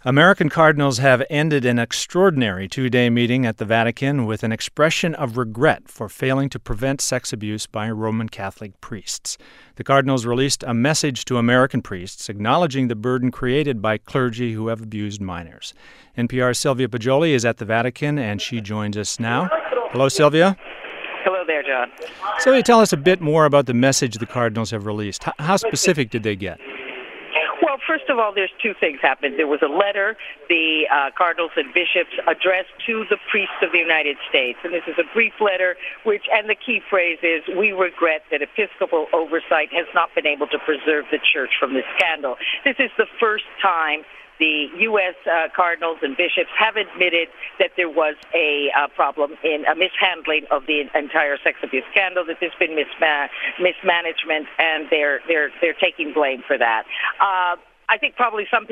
American cardinals have ended an extraordinary two-day meeting at the Vatican with an expression of regret for failing to prevent sex abuse by Roman Catholic priests. The cardinals released a message to American priests acknowledging the burden created by clergy who have abused minors. NPR's Sylvia Poggioli is at the Vatican, and she joins us now. Hello, Sylvia. Hello there, John. Sylvia, tell us a bit more about the message the cardinals have released. How specific did they get? Well, first of all, there's two things happened. There was a letter the cardinals and bishops addressed to the priests of the United States, and this is a brief letter, and the key phrase is, "We regret that episcopal oversight has not been able to preserve the church from this scandal." This is the first time the U.S. cardinals and bishops have admitted that there was a problem in a mishandling of the entire sex abuse scandal, that there's been mismanagement, and they're taking blame for that. I think probably some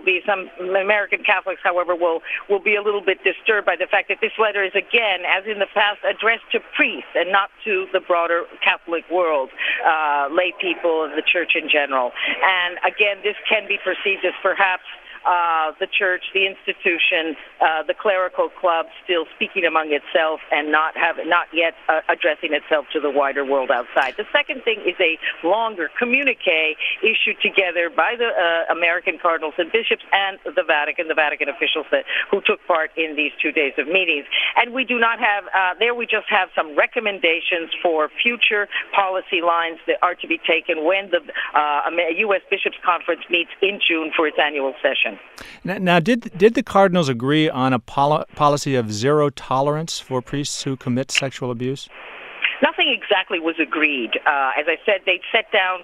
American Catholics, however, will be a little bit disturbed by the fact that this letter is, again, as in the past, addressed to priests and not to the broader Catholic world, lay people and the church in general. And again, this can be perceived as perhaps the church, the institution, the clerical club still speaking among itself and not yet addressing itself to the wider world outside. The second thing is a longer communique issued together by the American cardinals and bishops and the Vatican officials who took part in these 2 days of meetings. And we do not have, we just have some recommendations for future policy lines that are to be taken when the U.S. Bishops' Conference meets in June for its annual session. Now, did the cardinals agree on a policy of zero tolerance for priests who commit sexual abuse? Nothing exactly was agreed. As I said, they set down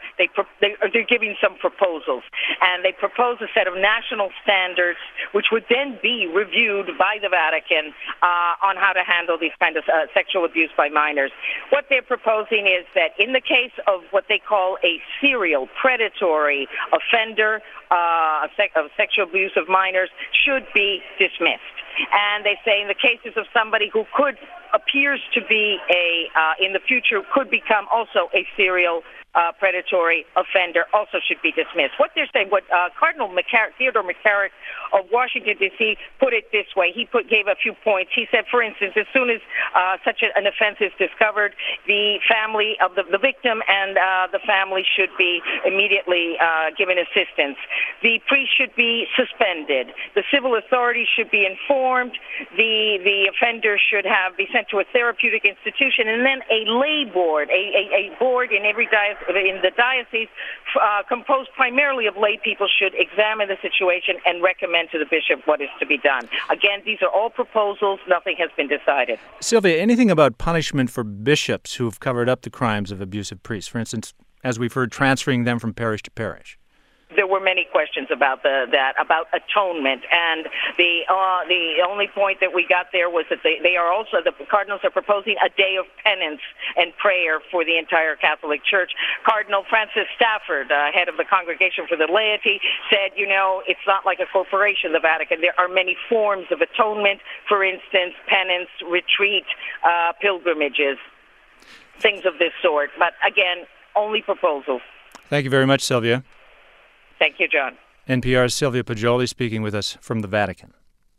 they're giving some proposals, and they propose a set of national standards which would then be reviewed by the Vatican on how to handle these kind of sexual abuse by minors. What they're proposing is that in the case of what they call a serial predatory offender of sexual abuse of minors should be dismissed. And they say in the cases of somebody who appears to be in the future could become also a serial predatory offender, also should be dismissed. What they're saying, Cardinal Theodore McCarrick of Washington, D.C. put it this way. He gave a few points. He said, for instance, as soon as such an offense is discovered, the family of the victim and the family should be immediately given assistance. The priest should be suspended. The civil authorities should be informed. The offender should be sent to a therapeutic institution, and then a lay board, a board in every diocese, in the diocese, composed primarily of lay people, should examine the situation and recommend to the bishop what is to be done. Again, these are all proposals. Nothing has been decided. Sylvia, anything about punishment for bishops who have covered up the crimes of abusive priests? For instance, as we've heard, transferring them from parish to parish. There were many questions about about atonement, and the only point that we got there was that the cardinals are proposing a day of penance and prayer for the entire Catholic Church. Cardinal Francis Stafford, head of the Congregation for the Laity, said, it's not like a corporation, the Vatican. There are many forms of atonement, for instance, penance, retreat, pilgrimages, things of this sort. But again, only proposals. Thank you very much, Sylvia. Thank you, John. NPR's Sylvia Poggioli speaking with us from the Vatican.